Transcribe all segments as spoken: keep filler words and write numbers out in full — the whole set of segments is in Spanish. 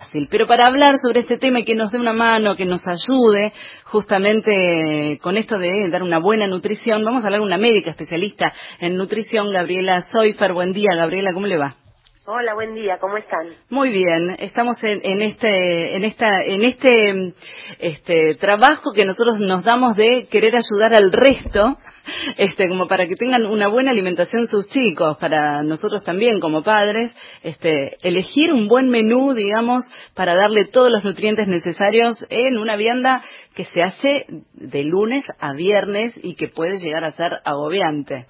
fácil. Pero para hablar sobre este tema y que nos dé una mano, que nos ayude justamente con esto de dar una buena nutrición, vamos a hablar con una médica especialista en nutrición, Gabriela Seufer. Buen día, Gabriela, ¿cómo le va? Hola, buen día, ¿cómo están? Muy bien, estamos en, en este, en esta, en este, este trabajo que nosotros nos damos de querer ayudar al resto, este, como para que tengan una buena alimentación sus chicos, para nosotros también como padres, este, elegir un buen menú, digamos, para darle todos los nutrientes necesarios en una vianda que se hace de lunes a viernes y que puede llegar a ser agobiante.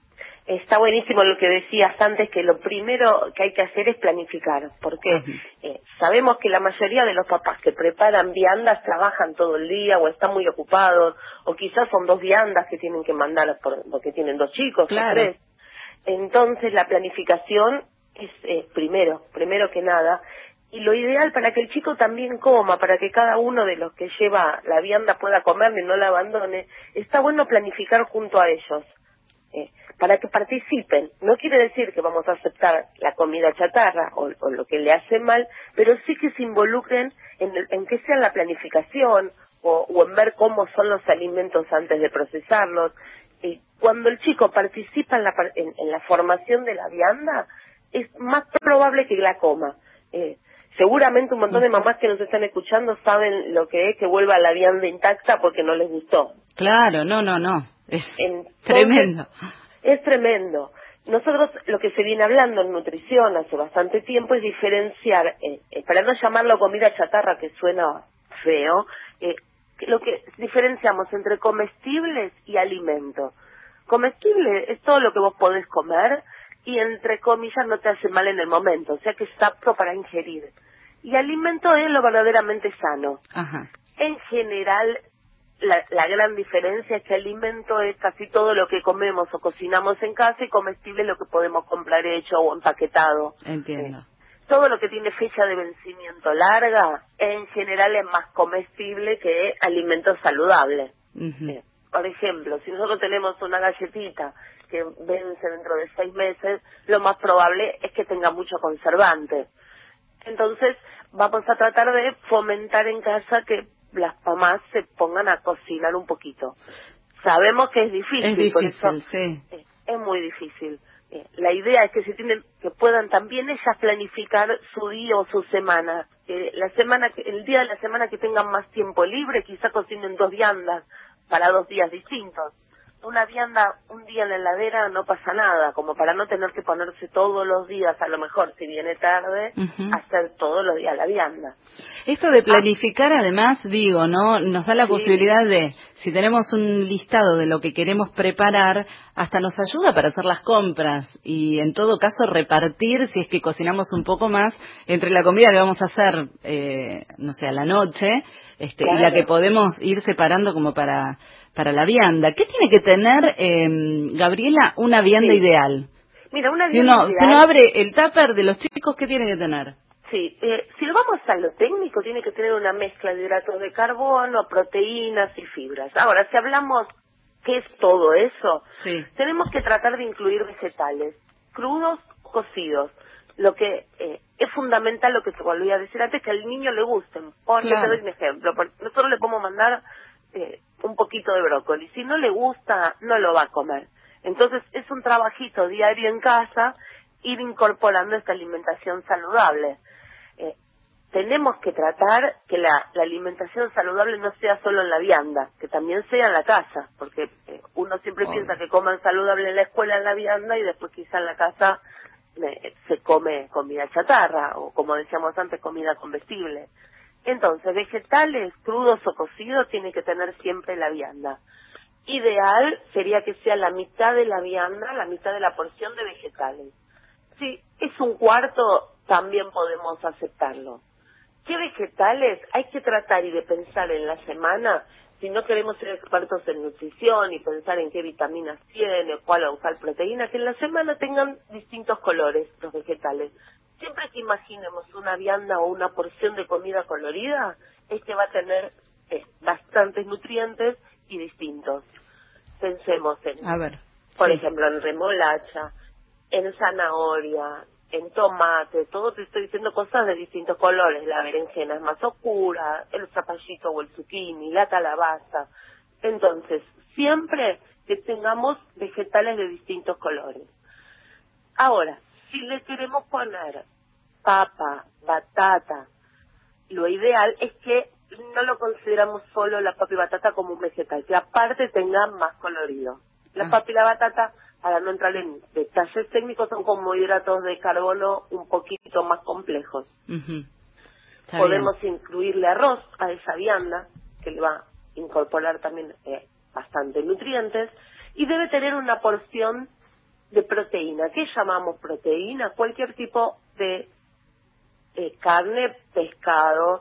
Está buenísimo lo que decías antes, que lo primero que hay que hacer es planificar, porque eh, sabemos que la mayoría de los papás que preparan viandas trabajan todo el día o están muy ocupados, o quizás son dos viandas que tienen que mandar por, porque tienen dos chicos Claro. o tres. Entonces la planificación es eh, primero, primero que nada, y lo ideal para que el chico también coma, para que cada uno de los que lleva la vianda pueda comer y no la abandone, está bueno planificar junto a ellos. Eh, para que participen. No quiere decir que vamos a aceptar la comida chatarra o, o lo que le hace mal, pero sí que se involucren en, el, en que sea la planificación o, o en ver cómo son los alimentos antes de procesarlos. Y cuando el chico participa en la, en, en la formación de la vianda, es más probable que la coma. Eh, seguramente un montón de mamás que nos están escuchando saben lo que es que vuelva la vianda intacta porque no les gustó. Claro, no, no, no. Es Entonces, tremendo. Es tremendo. Nosotros lo que se viene hablando en nutrición hace bastante tiempo es diferenciar, eh, eh, para no llamarlo comida chatarra que suena feo, eh, lo que diferenciamos entre comestibles y alimento. Comestible es todo lo que vos podés comer y entre comillas no te hace mal en el momento, o sea que es apto para ingerir. Y alimento es lo verdaderamente sano. Ajá. En general, La, la gran diferencia es que alimento es casi todo lo que comemos o cocinamos en casa y comestible es lo que podemos comprar hecho o empaquetado. Entiendo. Eh, todo lo que tiene fecha de vencimiento larga, en general es más comestible que alimento saludable. Uh-huh. Eh, por ejemplo, si nosotros tenemos una galletita que vence dentro de seis meses, lo más probable es que tenga mucho conservante. Entonces, vamos a tratar de fomentar en casa que las mamás se pongan a cocinar un poquito. Sabemos que es difícil, Es difícil, por eso sí. eh, es muy difícil. Eh, la idea es que se tienen, que puedan también ellas planificar su día o su semana. Eh, la semana, que- el día de la semana que tengan más tiempo libre, quizá cocinen dos viandas para dos días distintos. Una vianda un día en la heladera no pasa nada, como para no tener que ponerse todos los días, a lo mejor si viene tarde, Uh-huh. hacer todos los días la vianda. Esto de Ah, planificar, además, digo, ¿no? Nos da la sí, posibilidad de, si tenemos un listado de lo que queremos preparar, hasta nos ayuda para hacer las compras y, en todo caso, repartir, si es que cocinamos un poco más, entre la comida que vamos a hacer, eh, no sé, a la noche, este, y la que claro. podemos ir separando como para, para la vianda. ¿Qué tiene que tener, eh, Gabriela, una vianda Sí. ideal? Mira, una Si vianda uno, si uno ideal, abre el tupper de los chicos, ¿qué tiene que tener? sí, eh, si lo vamos a lo técnico, tiene que tener una mezcla de hidratos de carbono, proteínas y fibras. Ahora, si hablamos qué es todo eso, Sí. tenemos que tratar de incluir vegetales, crudos o cocidos. Lo que eh, es fundamental, lo que te volví a decir antes, que al niño le gusten. Porque te doy Claro. un ejemplo. Por- Nosotros le podemos mandar eh, un poquito de brócoli. Si no le gusta, no lo va a comer. Entonces, es un trabajito diario en casa ir incorporando esta alimentación saludable. Eh, tenemos que tratar que la, la alimentación saludable no sea solo en la vianda, que también sea en la casa, porque eh, uno siempre Obvio. piensa que coman saludable en la escuela en la vianda y después quizá en la casa eh, se come comida chatarra o, como decíamos antes, comida comestible. Entonces, vegetales crudos o cocidos tiene que tener siempre la vianda. Ideal sería que sea la mitad de la vianda, la mitad de la porción de vegetales. Si es un cuarto, también podemos aceptarlo. ¿Qué vegetales? Hay que tratar y de pensar en la semana, si no queremos ser expertos en nutrición y pensar en qué vitaminas tiene, cuál usar proteínas, que en la semana tengan distintos colores los vegetales. Siempre que imaginemos una vianda o una porción de comida colorida, es que va a tener eh, bastantes nutrientes y distintos. Pensemos en, A ver. por Sí. ejemplo, en remolacha, en zanahoria, en tomate, todo te estoy diciendo cosas de distintos colores, la berenjena es más oscura, el zapallito o el zucchini, la calabaza. Entonces, siempre que tengamos vegetales de distintos colores. Ahora, si le queremos poner papa, batata, lo ideal es que no lo consideramos solo la papa y batata como un vegetal, que aparte tenga más colorido. La ah. papa y la batata, para no entrar en detalles técnicos, son como hidratos de carbono un poquito más complejos. Uh-huh. Podemos bien. incluirle arroz a esa vianda, que le va a incorporar también eh, bastante nutrientes, y debe tener una porción de proteína. ¿Qué llamamos proteína? Cualquier tipo de eh, carne, pescado,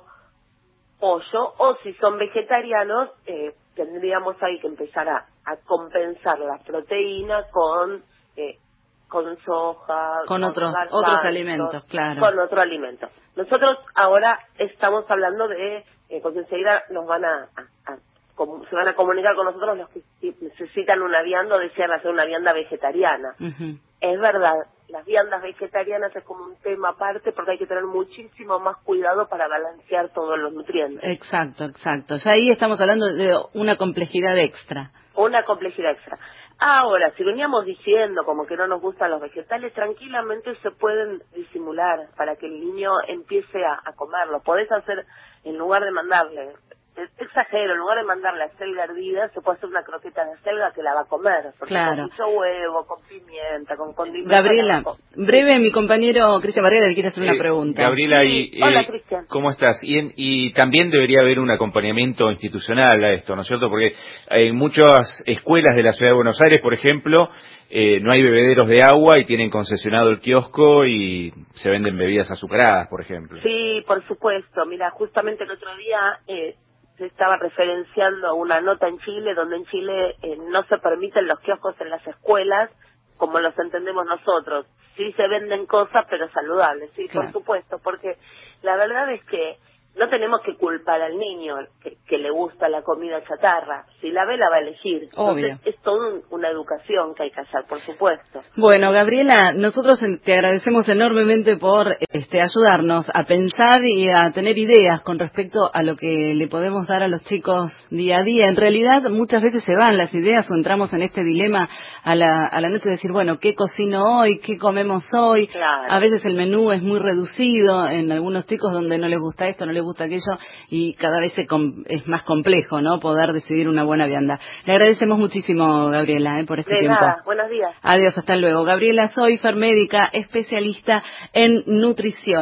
pollo, o si son vegetarianos, eh, tendríamos ahí que empezar a, a compensar la proteína con eh, con soja, con, con otros garbanzos, otros alimentos, claro. Con otro alimento. Nosotros ahora estamos hablando de, eh, porque enseguida nos van a, a, a como, se van a comunicar con nosotros los que necesitan una vianda o desean hacer una vianda vegetariana. Uh-huh. Es verdad, las viandas vegetarianas es como un tema aparte porque hay que tener muchísimo más cuidado para balancear todos los nutrientes. Exacto, exacto. Ya ahí estamos hablando de una complejidad extra. Una complejidad extra. Ahora, si veníamos diciendo como que no nos gustan los vegetales, tranquilamente se pueden disimular para que el niño empiece a, a comerlo. Podés hacer, en lugar de mandarle, exagero, en lugar de mandarle acelga hervida, se puede hacer una croqueta de acelga que la va a comer. Porque claro. Con mucho huevo, con pimienta, con condimentos. Gabriela, breve, mi compañero Cristian Barrera le quiere hacer eh, una pregunta. Gabriela, sí. y, Hola, eh, Cristian. ¿Cómo estás? Y, en, y también debería haber un acompañamiento institucional a esto, ¿no es cierto? Porque en muchas escuelas de la Ciudad de Buenos Aires, por ejemplo, eh, no hay bebederos de agua y tienen concesionado el kiosco y se venden bebidas azucaradas, por ejemplo. Sí, por supuesto. Mira, justamente el otro día eh, se estaba referenciando una nota en Chile, donde en Chile eh, no se permiten los kioscos en las escuelas como los entendemos nosotros. Sí se venden cosas, pero saludables, sí, claro. Por supuesto, porque la verdad es que no tenemos que culpar al niño que, que le gusta la comida chatarra. Si la ve, la va a elegir. Obvio. Entonces, es toda un, una educación que hay que hacer, por supuesto. Bueno, Gabriela, nosotros te agradecemos enormemente por este, ayudarnos a pensar y a tener ideas con respecto a lo que le podemos dar a los chicos día a día. En realidad, muchas veces se van las ideas o entramos en este dilema a la, a la noche de decir, bueno, ¿qué cocino hoy? ¿Qué comemos hoy? Claro. A veces el menú es muy reducido en algunos chicos donde no les gusta esto, no les gusta aquello, y cada vez se com- es más complejo, ¿no?, poder decidir una buena vianda. Le agradecemos muchísimo, Gabriela, ¿eh? por este de tiempo. Nada. Buenos días. Adiós, hasta luego. Gabriela Soifer, médica especialista en nutrición.